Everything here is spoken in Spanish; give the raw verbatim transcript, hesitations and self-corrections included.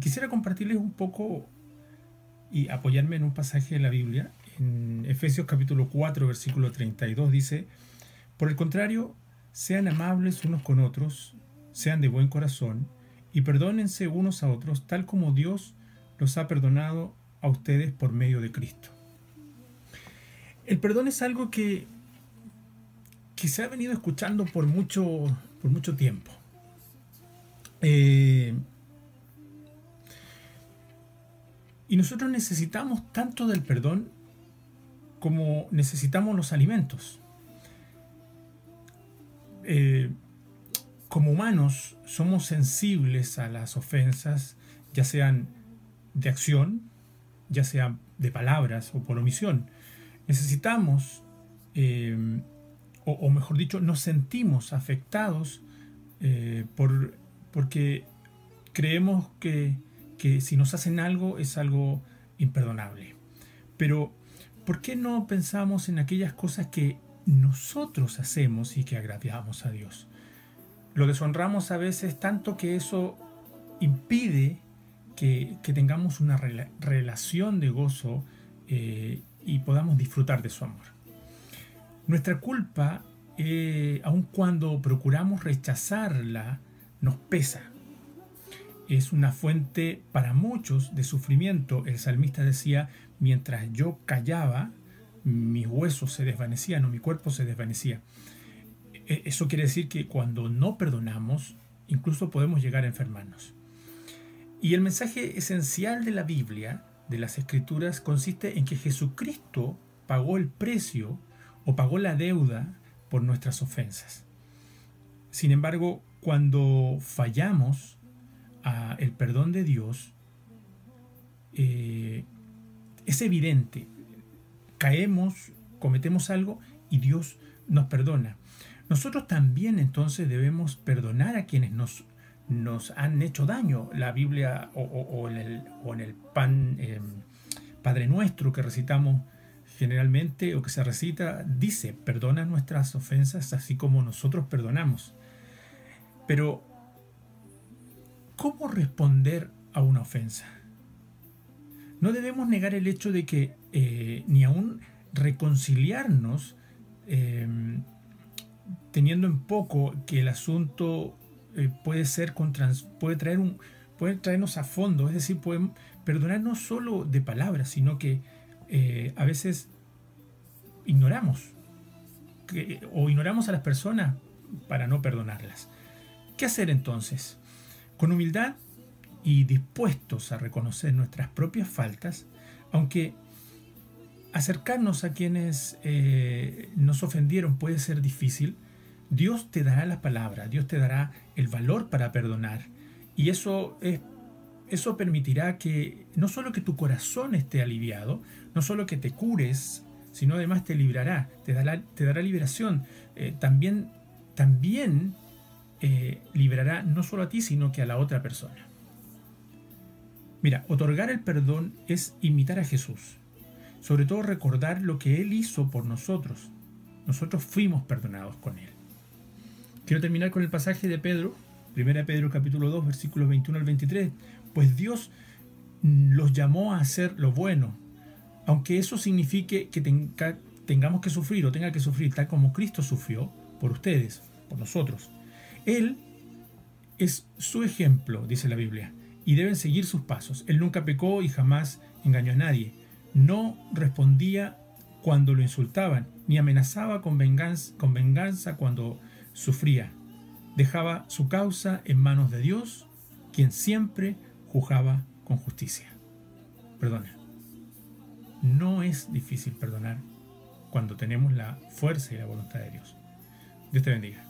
quisiera compartirles un poco y apoyarme en un pasaje de la Biblia. En Efesios capítulo cuatro, versículo treinta y dos dice: por el contrario, sean amables unos con otros, sean de buen corazón y perdónense unos a otros, tal como Dios los ha perdonado a ustedes por medio de Cristo. El perdón es algo que, que se ha venido escuchando por mucho, por mucho tiempo. Eh, y nosotros necesitamos tanto del perdón como necesitamos los alimentos. Eh, como humanos somos sensibles a las ofensas, ya sean de acción, ya sean de palabras o por omisión. Necesitamos, eh, o, o mejor dicho, nos sentimos afectados eh, por, porque creemos que, que si nos hacen algo es algo imperdonable. Pero, ¿por qué no pensamos en aquellas cosas que nosotros hacemos y que agradamos a Dios? Lo deshonramos a veces tanto que eso impide que, que tengamos una rela relación de gozo eh, y podamos disfrutar de su amor. Nuestra culpa, eh, aun cuando procuramos rechazarla, nos pesa. Es una fuente para muchos de sufrimiento. El salmista decía: mientras yo callaba, mis huesos se desvanecían o mi cuerpo se desvanecía. Eso quiere decir que cuando no perdonamos, incluso podemos llegar a enfermarnos. Y el mensaje esencial de la Biblia, de las Escrituras, consiste en que Jesucristo pagó el precio o pagó la deuda por nuestras ofensas. Sin embargo, cuando fallamos a el perdón de Dios, eh, es evidente. Caemos, cometemos algo y Dios nos perdona. Nosotros también entonces debemos perdonar a quienes nos, nos han hecho daño. La Biblia o, o, o en el, o en el pan, eh, Padre Nuestro que recitamos generalmente o que se recita, dice: perdona nuestras ofensas así como nosotros perdonamos. Pero, ¿cómo responder a una ofensa? No debemos negar el hecho de que eh, ni aún reconciliarnos, eh, teniendo en poco que el asunto eh, puede ser con trans, puede traer un puede traernos a fondo, es decir, pueden perdonar no solo de palabras, sino que eh, a veces ignoramos que, o ignoramos a las personas para no perdonarlas. ¿Qué hacer entonces? Con humildad y dispuestos a reconocer nuestras propias faltas, aunque acercarnos a quienes eh, nos ofendieron puede ser difícil, Dios te dará la palabra, Dios te dará el valor para perdonar. Y eso, es, eso permitirá que no solo que tu corazón esté aliviado, no solo que te cures, sino además te librará, te dará, te dará liberación. Eh, también también eh, librará no solo a ti, sino que a la otra persona. Mira, otorgar el perdón es imitar a Jesús. Sobre todo recordar lo que Él hizo por nosotros. Nosotros fuimos perdonados con Él. Quiero terminar con el pasaje de Pedro, primera de Pedro capítulo dos, versículos veintiuno al veintitrés. Pues Dios los llamó a hacer lo bueno, aunque eso signifique que tenga, tengamos que sufrir o tenga que sufrir tal como Cristo sufrió por ustedes, por nosotros. Él es su ejemplo, dice la Biblia, y deben seguir sus pasos. Él nunca pecó y jamás engañó a nadie. No respondía cuando lo insultaban, ni amenazaba con venganza, con venganza cuando sufría. Dejaba su causa en manos de Dios, quien siempre juzgaba con justicia. Perdona. No es difícil perdonar cuando tenemos la fuerza y la voluntad de Dios. Dios te bendiga.